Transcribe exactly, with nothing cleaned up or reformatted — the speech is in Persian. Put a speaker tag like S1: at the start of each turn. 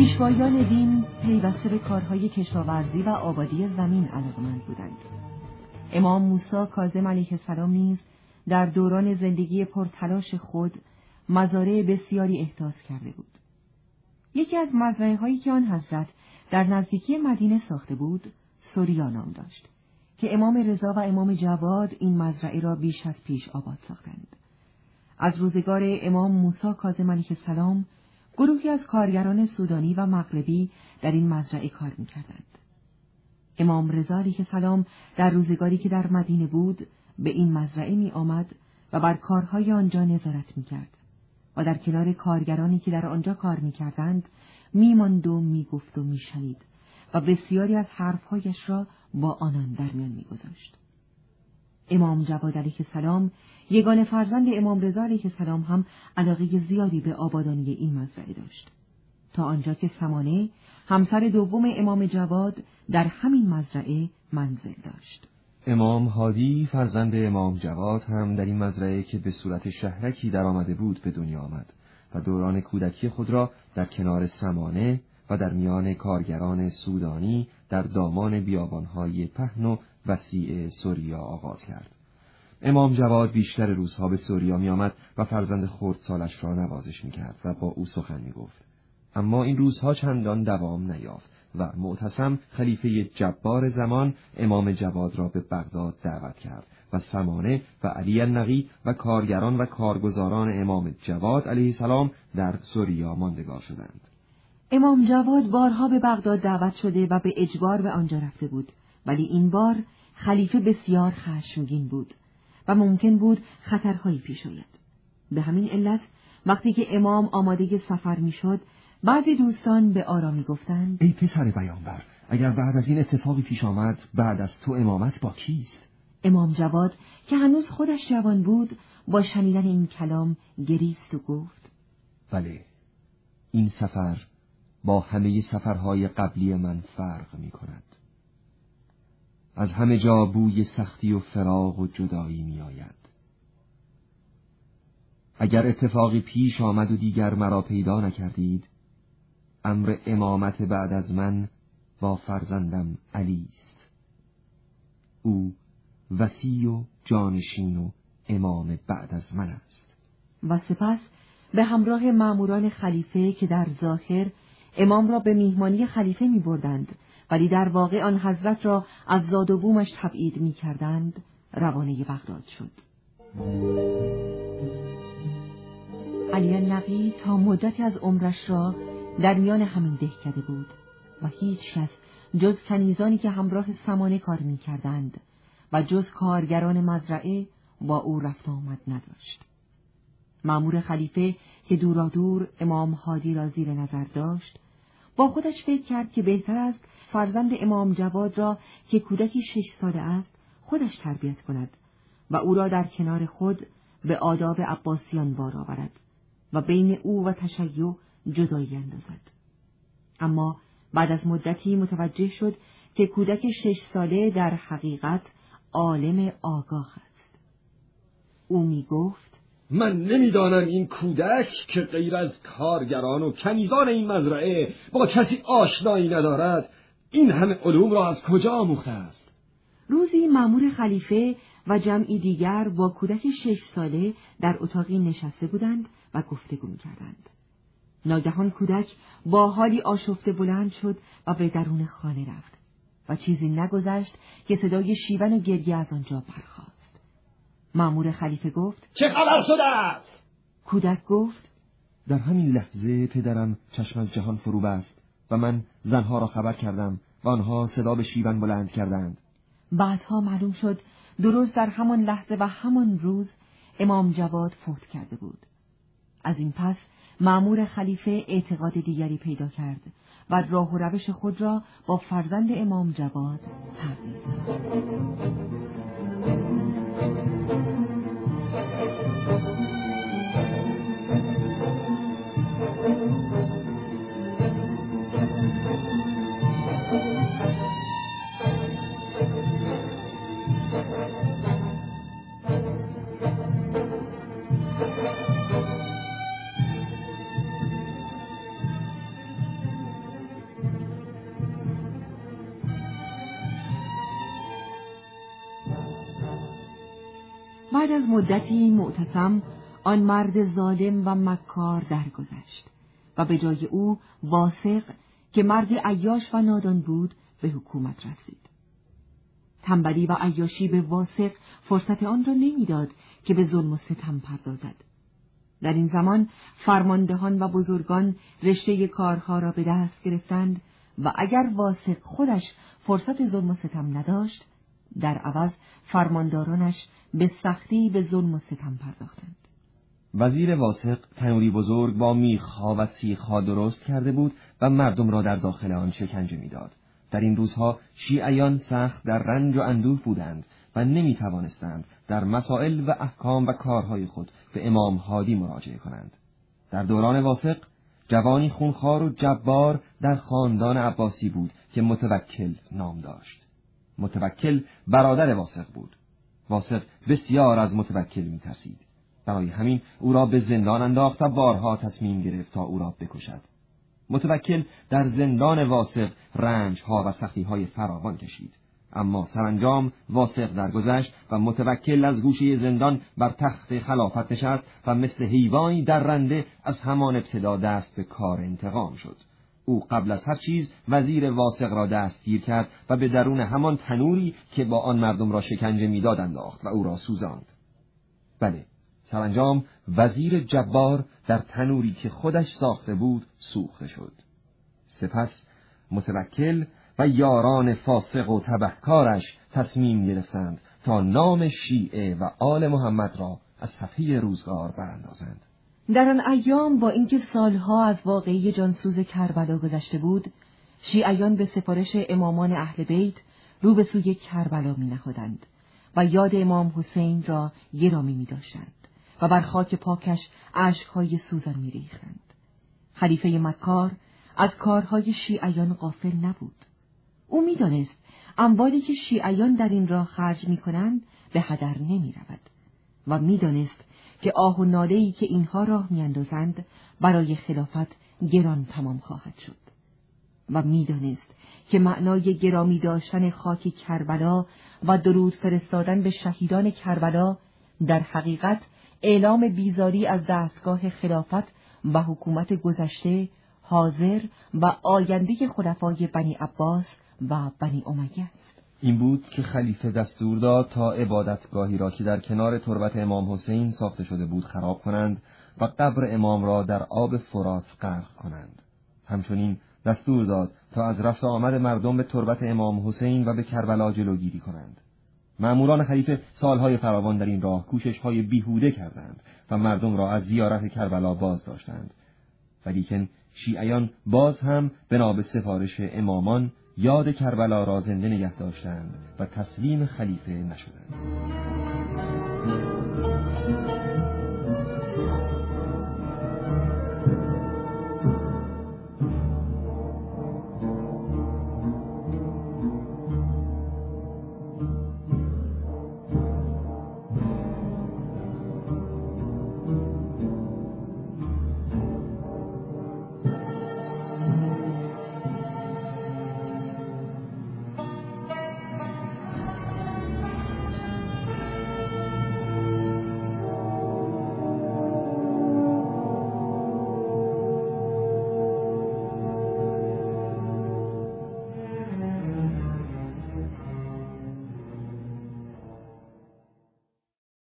S1: پیشوایان دین پیوسته به کارهای کشاورزی و آبادی زمین علاقه‌مند بودند. امام موسی کاظم علیه السلام نیز در دوران زندگی پرتلاش خود مزارع بسیاری احداث کرده بود. یکی از مزرعه‌هایی که آن حضرت در نزدیکی مدینه ساخته بود، سوریا نام داشت که امام رضا و امام جواد این مزرعه را بیش از پیش آباد ساختند. از روزگار امام موسی کاظم علیه السلام گروهی از کارگران سودانی و مغربی در این مزرعه کار می‌کردند. امام رضا علیه السلام در روزگاری که در مدینه بود به این مزرعه می‌آمد و بر کارهای آنجا نظارت می‌کرد و در کنار کارگرانی که در آنجا کار می‌کردند می‌ماند و می‌گفت و می‌شنید و بسیاری از حرف‌هایش را با آنان در میان می‌گذاشت. امام جواد علیه السلام یگانه فرزند امام رضا علیه السلام هم علاقه زیادی به آبادانی این مزرعه داشت، تا آنجا که سمانه همسر دوم امام جواد در همین مزرعه منزل داشت.
S2: امام هادی فرزند امام جواد هم در این مزرعه که به صورت شهرکی در آمده بود به دنیا آمد و دوران کودکی خود را در کنار سمانه و در میان کارگران سودانی در دامان بیابانهای پهن و وسیع سوریا آغاز کرد. امام جواد بیشتر روزها به سوریا می آمد و فرزند خردسالش را نوازش می کرد و با او سخن می گفت. اما این روزها چندان دوام نیافت و معتصم خلیفه جبار زمان امام جواد را به بغداد دعوت کرد و سمانه و علی النقی و کارگران و کارگزاران امام جواد علیه السلام در سوریا ماندگار شدند.
S1: امام جواد بارها به بغداد دعوت شده و به اجبار به آنجا رفته بود، ولی این بار خلیفه بسیار خشمگین بود و ممکن بود خطرهایی پیش آید. به همین علت وقتی که امام آماده سفر میشد، بعضی دوستان به آرامی گفتند:
S2: ای پسر پیامبر، اگر بعد از این اتفاقی پیش آمد، بعد از تو امامت با کیست؟
S1: امام جواد که هنوز خودش جوان بود با شنیدن این کلام گریست و گفت:
S2: بله، این سفر با همه سفرهای قبلی من فرق می کند. از همه جا بوی سختی و فراق و جدایی می آید. اگر اتفاقی پیش آمد و دیگر مرا پیدا نکردید، امر امامت بعد از من با فرزندم علی است. او وصی و جانشین و امام بعد از من است.
S1: و سپس به همراه ماموران خلیفه که در ظاهر امام را به میهمانی خلیفه می بردند ولی در واقع آن حضرت را از زاد و بومش تبعید می کردند، روانه بغداد شد. علی النقی تا مدتی از عمرش را در میان همین دهکده بود و هیچ کس جز کنیزانی که همراه سمانه کار می کردند و جز کارگران مزرعه با او رفت آمد نداشت. مأمور خلیفه که دورا دور امام هادی را زیر نظر داشت، با خودش فکر کرد که بهتر است فرزند امام جواد را که کودکی شش ساله است خودش تربیت کند و او را در کنار خود به آداب عباسیان بار آورد و بین او و تشیع جدایی اندازد. اما بعد از مدتی متوجه شد که کودک شش ساله در حقیقت عالم آگاه است. او می گفت:
S3: من نمیدانم این کودک که غیر از کارگران و کنیزان این مزرعه با کسی آشنایی ندارد، این همه علوم را از کجا آموخته است؟
S1: روزی مأمور خلیفه و جمعی دیگر با کودک شش ساله در اتاقی نشسته بودند و گفتگو می‌کردند. ناگهان کودک با حالی آشفته بلند شد و به درون خانه رفت و چیزی نگذشت که صدای شیون و گریه از آنجا برخاست. مأمور خلیفه گفت:
S3: چه خبر شده است؟
S1: کودک گفت:
S2: در همین لحظه پدرم چشم از جهان فرو بست و من زنها را خبر کردم و آنها صدا به شیون بلند کردند.
S1: بعدها معلوم شد درست در همان لحظه و همان روز امام جواد فوت کرده بود. از این پس مأمور خلیفه اعتقاد دیگری پیدا کرد و راه و روش خود را با فرزند امام جواد تغییر داد. بعد از مدتی معتصم آن مرد ظالم و مکار درگذشت و به جای او واثق که مردی عیاش و نادان بود به حکومت رسید. تنبلی و عیاشی به واثق فرصت آن را نمیداد که به ظلم و ستم پردازد. در این زمان فرماندهان و بزرگان رشته کارها را به دست گرفتند و اگر واثق خودش فرصت ظلم و ستم نداشت، در عوض فرماندارانش به سختی به ظلم و ستم پرداختند.
S2: وزیر واثق تنوری بزرگ با میخها و سیخها درست کرده بود و مردم را در داخل آن شکنجه میداد. در این روزها شیعیان سخت در رنج و اندوه بودند و نمی توانستند در مسائل و احکام و کارهای خود به امام هادی مراجعه کنند. در دوران واثق جوانی خونخوار و جبار در خاندان عباسی بود که متوکل نام داشت. متوکل برادر واثق بود. واثق بسیار از متوکل می ترسید. برای همین او را به زندان انداخت و بارها تصمیم گرفت تا او را بکشد. متوکل در زندان واثق رنج‌ها و سختی‌های فراوان کشید، اما سرانجام واثق درگذشت و متوکل از گوشه زندان بر تخت خلافت نشست و مثل حیوانی درنده از همان ابتدا دست به کار انتقام شد. او قبل از هر چیز وزیر واثق را دستگیر کرد و به درون همان تنوری که با آن مردم را شکنجه می‌داد انداخت و او را سوزاند. بله، سرانجام وزیر جبار در تنوری که خودش ساخته بود سوخته شد. سپس متوکل و یاران فاسق و تبهکارش تصمیم گرفتند تا نام شیعه و آل محمد را از صفحه روزگار براندازند.
S1: در آن ایام با اینکه سالها از واقعه جانسوز کربلا گذشته بود، شیعیان به سفارش امامان اهل بیت رو به سوی کربلا می نهادند و یاد امام حسین را گرامی می داشتند و بر خاک پاکش اشک‌های سوزان می ریختند. خلیفه مکار از کارهای شیعیان غافل نبود. او می دانست اموالی که شیعیان در این راه خرج می کنند به هدر نمی رود و می دانست که آه و ناله‌ای که اینها راه می اندازند برای خلافت گران تمام خواهد شد و می دانست که معنای گرامی داشتن خاک کربلا و درود فرستادن به شهیدان کربلا در حقیقت اعلام بیزاری از دستگاه خلافت و حکومت گذشته، حاضر و آینده خلفای بنی عباس و بنی امیه است.
S2: این بود که خلیفه دستور داد تا عبادتگاهی را که در کنار تربت امام حسین ساخته شده بود خراب کنند و قبر امام را در آب فرات غرق کنند. همچنین دستور داد تا از رفت آمد مردم به تربت امام حسین و به کربلا جلوگیری کنند. مأموران خلیفه سالهای فراوان در این راه کوشش‌های بیهوده کردند و مردم را از زیارت کربلا باز داشتند. ولیکن شیعیان باز هم بنا به سفارش امامان یاد کربلا را زنده نگه داشتند و تسلیم خلیفه نشدند.